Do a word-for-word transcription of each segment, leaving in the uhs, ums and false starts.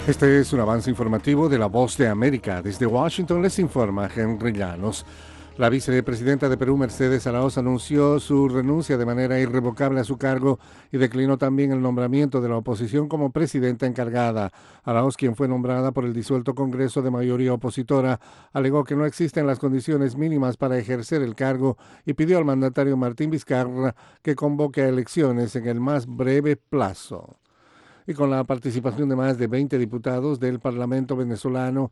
Este es un avance informativo de La Voz de América. Desde Washington les informa Henry Llanos. La vicepresidenta de Perú, Mercedes Araoz, anunció su renuncia de manera irrevocable a su cargo y declinó también el nombramiento de la oposición como presidenta encargada. Araoz, quien fue nombrada por el disuelto Congreso de mayoría opositora, alegó que no existen las condiciones mínimas para ejercer el cargo y pidió al mandatario Martín Vizcarra que convoque a elecciones en el más breve plazo. Y con la participación de más de veinte diputados del Parlamento venezolano,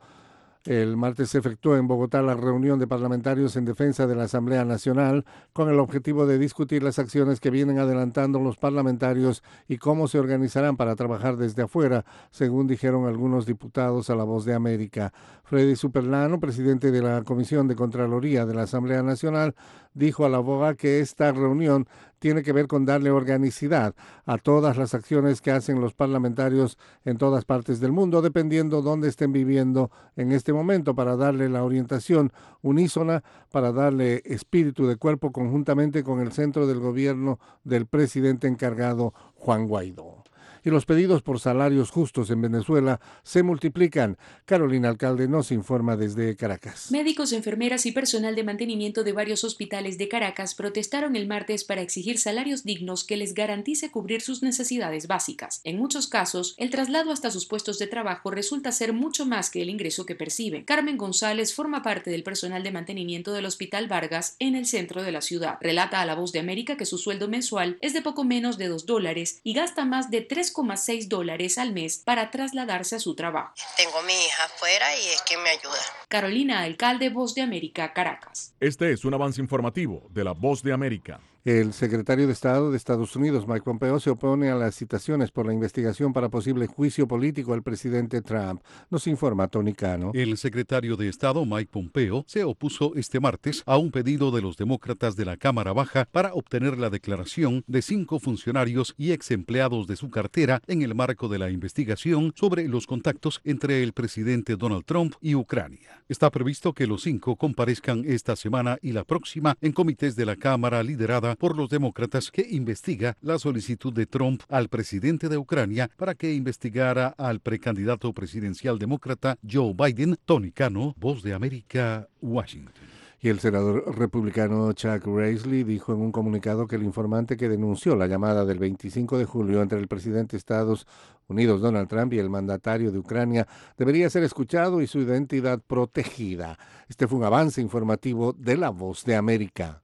el martes se efectuó en Bogotá la reunión de parlamentarios en defensa de la Asamblea Nacional con el objetivo de discutir las acciones que vienen adelantando los parlamentarios y cómo se organizarán para trabajar desde afuera, según dijeron algunos diputados a La Voz de América. Freddy Superlano, presidente de la Comisión de Contraloría de la Asamblea Nacional, dijo a la boga que esta reunión tiene que ver con darle organicidad a todas las acciones que hacen los parlamentarios en todas partes del mundo, dependiendo dónde estén viviendo en este momento, para darle la orientación unísona, para darle espíritu de cuerpo conjuntamente con el centro del gobierno del presidente encargado, Juan Guaidó. Y los pedidos por salarios justos en Venezuela se multiplican. Carolina Alcalde nos informa desde Caracas. Médicos, enfermeras y personal de mantenimiento de varios hospitales de Caracas protestaron el martes para exigir salarios dignos que les garantice cubrir sus necesidades básicas. En muchos casos, el traslado hasta sus puestos de trabajo resulta ser mucho más que el ingreso que perciben. Carmen González forma parte del personal de mantenimiento del Hospital Vargas en el centro de la ciudad. Relata a La Voz de América que su sueldo mensual es de poco menos de dos dólares y gasta más de tres coma seis dólares al mes para trasladarse a su trabajo. Tengo a mi hija afuera y es quien me ayuda. Carolina Alcalde, Voz de América, Caracas. Este es un avance informativo de La Voz de América. El secretario de Estado de Estados Unidos, Mike Pompeo, se opone a las citaciones por la investigación para posible juicio político al presidente Trump. Nos informa Tony Cano. El secretario de Estado, Mike Pompeo, se opuso este martes a un pedido de los demócratas de la Cámara Baja para obtener la declaración de cinco funcionarios y ex empleados de su cartera en el marco de la investigación sobre los contactos entre el presidente Donald Trump y Ucrania. Está previsto que los cinco comparezcan esta semana y la próxima en comités de la Cámara liderada por los demócratas, que investiga la solicitud de Trump al presidente de Ucrania para que investigara al precandidato presidencial demócrata Joe Biden. Tony Cano, Voz de América, Washington. Y el senador republicano Chuck Grassley dijo en un comunicado que el informante que denunció la llamada del veinticinco de julio entre el presidente de Estados Unidos, Donald Trump, y el mandatario de Ucrania debería ser escuchado y su identidad protegida. Este fue un avance informativo de La Voz de América.